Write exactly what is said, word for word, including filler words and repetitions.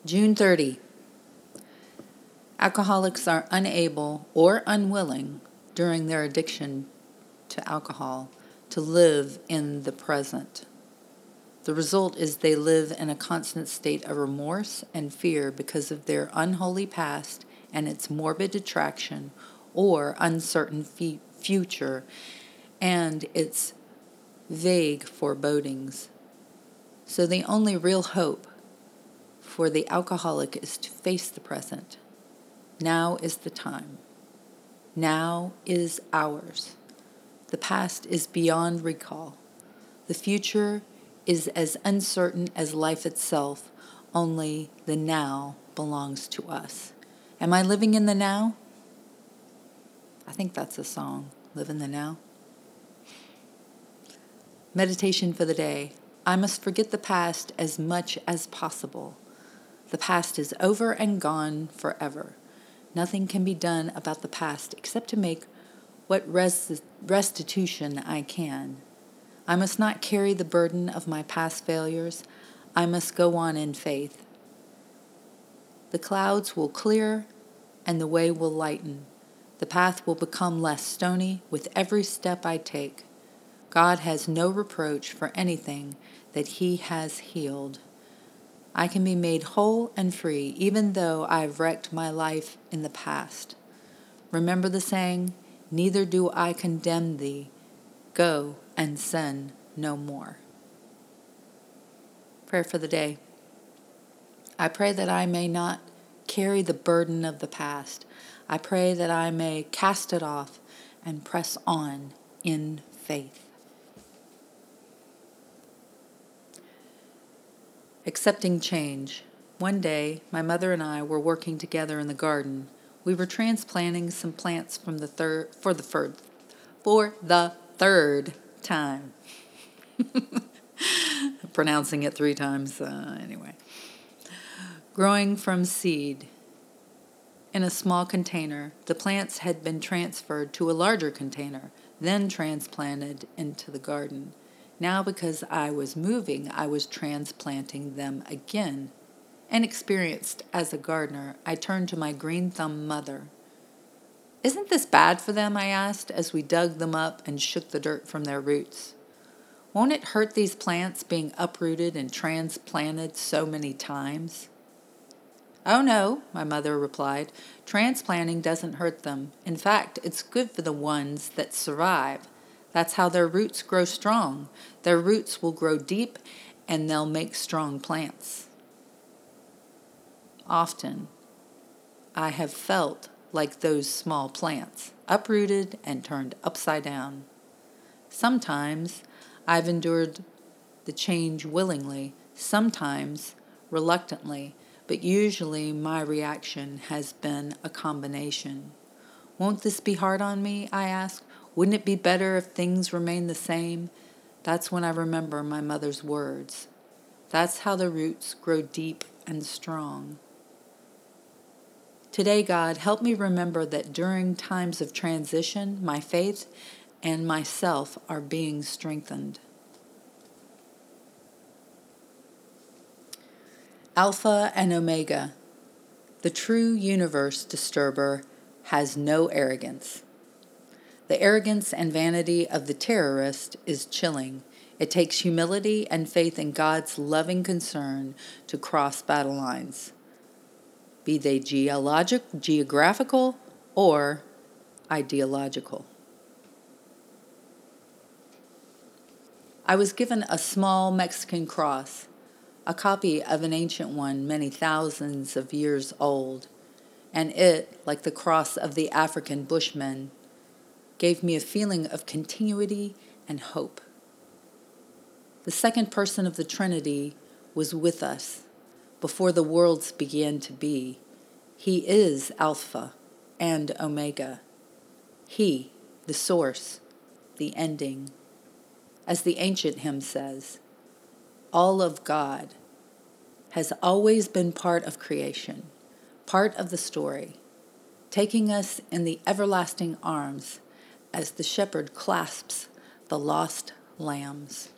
June thirtieth. Alcoholics are unable or unwilling during their addiction to alcohol to live in the present. The result is they live in a constant state of remorse and fear because of their unholy past and its morbid attraction or uncertain f- future and its vague forebodings. So the only real hope for the alcoholic is to face the present. Now is the time. Now is ours. The past is beyond recall. The future is as uncertain as life itself, only the now belongs to us. Am I living in the now? I think that's a song, Live in the Now. Meditation for the day. I must forget the past as much as possible. The past is over and gone forever. Nothing can be done about the past except to make what rest- restitution I can. I must not carry the burden of my past failures. I must go on in faith. The clouds will clear and the way will lighten. The path will become less stony with every step I take. God has no reproach for anything that He has healed. I can be made whole and free even though I've wrecked my life in the past. Remember the saying, neither do I condemn thee. Go and sin no more. Prayer for the day. I pray that I may not carry the burden of the past. I pray that I may cast it off and press on in faith. Accepting change. One day, my mother and I were working together in the garden. We were transplanting some plants from the third for the third for the third time. Pronouncing it three times uh, anyway. Growing from seed in a small container, the plants had been transferred to a larger container, then transplanted into the garden. Now, because I was moving, I was transplanting them again. Inexperienced as a gardener, I turned to my green-thumb mother. Isn't this bad for them, I asked, as we dug them up and shook the dirt from their roots. Won't it hurt these plants being uprooted and transplanted so many times? Oh no, my mother replied. Transplanting doesn't hurt them. In fact, it's good for the ones that survive. That's how their roots grow strong. Their roots will grow deep and they'll make strong plants. Often, I have felt like those small plants, uprooted and turned upside down. Sometimes I've endured the change willingly, sometimes reluctantly, but usually my reaction has been a combination. Won't this be hard on me? I asked. Wouldn't it be better if things remain the same? That's when I remember my mother's words. That's how the roots grow deep and strong. Today, God, help me remember that during times of transition, my faith and myself are being strengthened. Alpha and Omega. The true universe disturber has no arrogance. The arrogance and vanity of the terrorist is chilling. It takes humility and faith in God's loving concern to cross battle lines, be they geologic, geographical, or ideological. I was given a small Mexican cross, a copy of an ancient one many thousands of years old, and it, like the cross of the African Bushmen, gave me a feeling of continuity and hope. The second person of the Trinity was with us before the worlds began to be. He is Alpha and Omega. He, the source, the ending. As the ancient hymn says, all of God has always been part of creation, part of the story, taking us in the everlasting arms as the shepherd clasps the lost lambs.